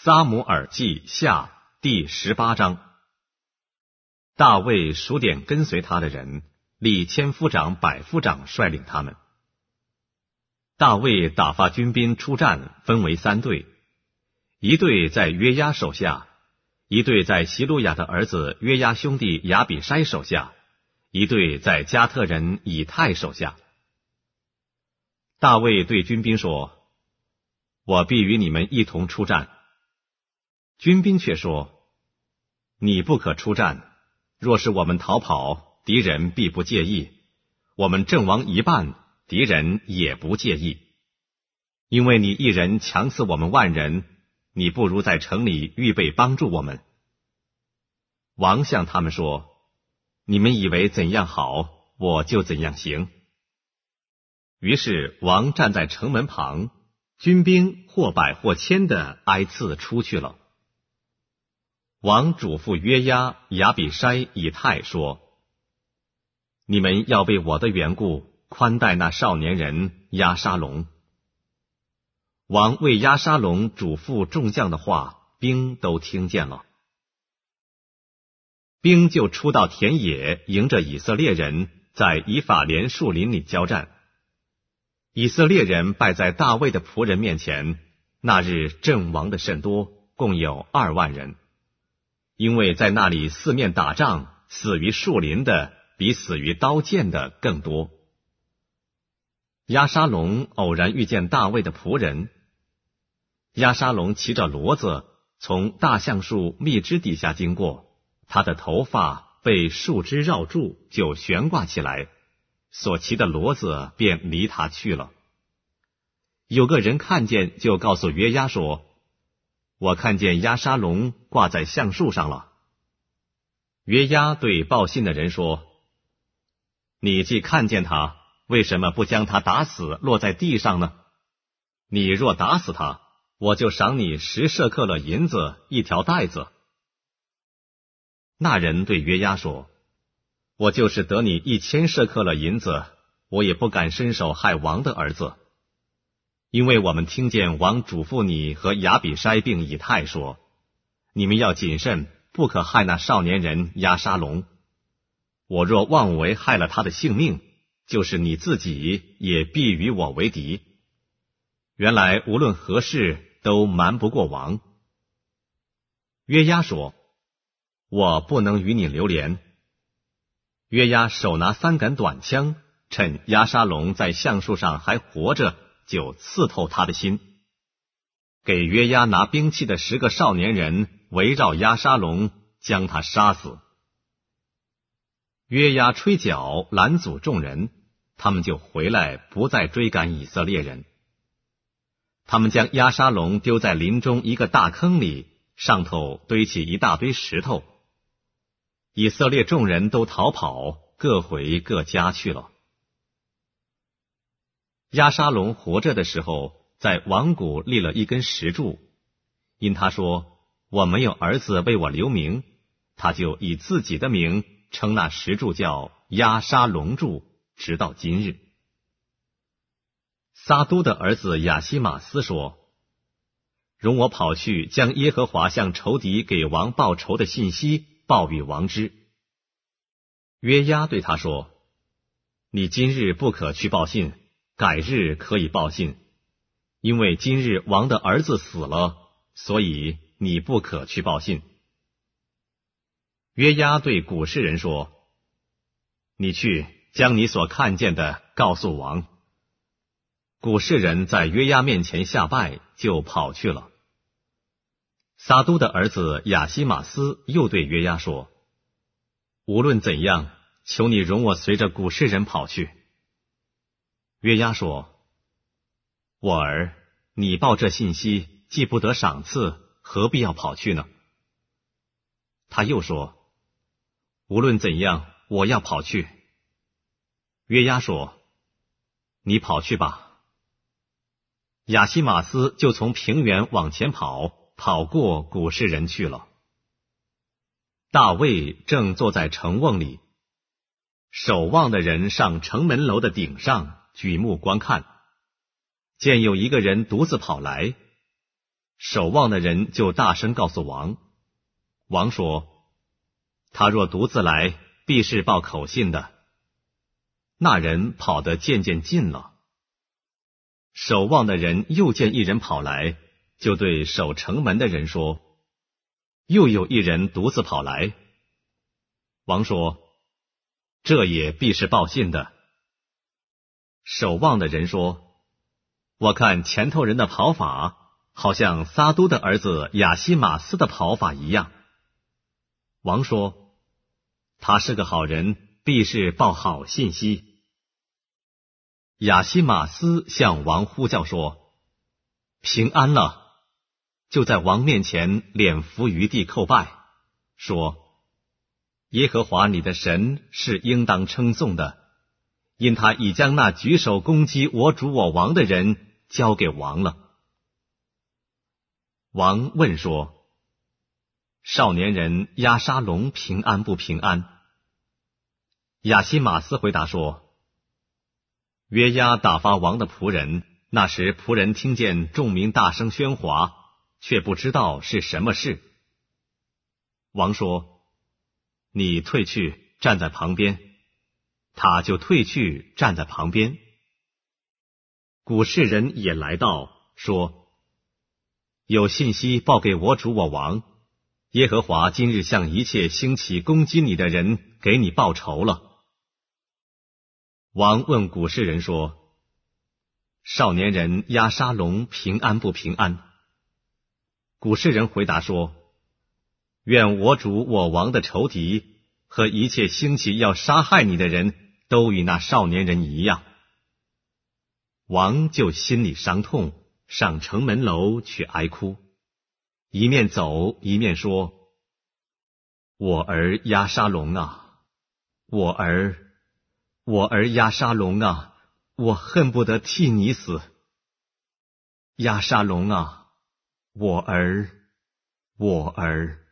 撒母耳记下第18章。大卫数点跟随他的人，立千夫长、百夫长率领他们。大卫打发军兵出战，分为3队，一队在约押手下，一队在希路亚的儿子约押兄弟亚比筛手下，一队在加特人以太手下。大卫对军兵说：我必与你们一同出战。军兵却说：你不可出战，若是我们逃跑，敌人必不介意；我们阵亡一半，敌人也不介意。因为你一人强刺我们万人，你不如在城里预备帮助我们。王向他们说：你们以为怎样好，我就怎样行。于是王站在城门旁，军兵或百或千的挨次出去了。王嘱咐约押、亚比筛、以太说：你们要为我的缘故宽待那少年人押沙龙。王为押沙龙嘱咐众将的话，兵都听见了。兵就出到田野，迎着以色列人，在以法莲树林里交战。以色列人败在大卫的仆人面前，那日阵亡的甚多，共有2万人。因为在那里四面打仗，死于树林的比死于刀剑的更多。押沙龙偶然遇见大卫的仆人，押沙龙骑着骡子从大橡树密枝底下经过，他的头发被树枝绕住，就悬挂起来，所骑的骡子便离他去了。有个人看见，就告诉约押说：我看见押沙龙挂在橡树上了。约押对报信的人说：你既看见他，为什么不将他打死，落在地上呢？你若打死他，我就赏你10舍客勒银子1条带子。那人对约押说：我就是得你1000舍客勒银子，我也不敢伸手害王的儿子。因为我们听见王嘱咐你和亚比筛并以太说：你们要谨慎，不可害那少年人押沙龙。我若妄为害了他的性命，就是你自己也必与我为敌。原来无论何事都瞒不过王。约押说：我不能与你留连。约押手拿3杆短枪，趁押沙龙在橡树上还活着，就刺透他的心。给约押拿兵器的10个少年人围绕押沙龙，将他杀死。约押吹角拦阻众人，他们就回来，不再追赶以色列人。他们将押沙龙丢在林中一个大坑里，上头堆起一大堆石头。以色列众人都逃跑，各回各家去了。押沙龙活着的时候，在王谷立了一根石柱，因他说：我没有儿子为我留名，他就以自己的名称那石柱叫押沙龙柱，直到今日。撒都的儿子亚西马斯说：容我跑去，将耶和华向仇敌给王报仇的信息报与王知。约押对他说：你今日不可去报信，改日可以报信，因为今日王的儿子死了，所以你不可去报信。约押对古示人说：你去将你所看见的告诉王。古示人在约押面前下拜，就跑去了。撒都的儿子亚西马斯又对约押说：无论怎样，求你容我随着古示人跑去。约押说：我儿，你报这信息，既不得赏赐，何必要跑去呢？他又说：无论怎样，我要跑去。约押说：你跑去吧。亚西马斯就从平原往前跑，跑过古示人去了。大卫正坐在城瓮里，守望的人上城门楼的顶上，举目观看，见有一个人独自跑来， 守望的人就大声告诉王。王说：他若独自来，必是报口信的。那人跑得渐渐近了。守望的人又见一人跑来，就对守城门的人说：又有一人独自跑来。王说：这也必是报信的。守望的人说：我看前头人的跑法，好像撒都的儿子亚西马斯的跑法一样。王说：他是个好人，必是报好信息。亚西马斯向王呼叫说：平安了！就在王面前脸伏于地叩拜，说：耶和华你的神是应当称颂的，因他已将那举手攻击我主我王的人交给王了。王问说：少年人押沙龙平安不平安？亚西马斯回答说：约押打发王的仆人，那时仆人听见众民大声喧哗，却不知道是什么事。王说：你退去，站在旁边。他就退去，站在旁边。古士人也来到，说：有信息报给我主我王，耶和华今日向一切兴起攻击你的人给你报仇了。王问古士人说：少年人押沙龙平安不平安？古士人回答说：愿我主我王的仇敌和一切兴起要杀害你的人都与那少年人一样。王就心里伤痛，上城门楼去哀哭，一面走一面说：我儿押沙龙啊，我儿押沙龙啊，我恨不得替你死。押沙龙啊，我儿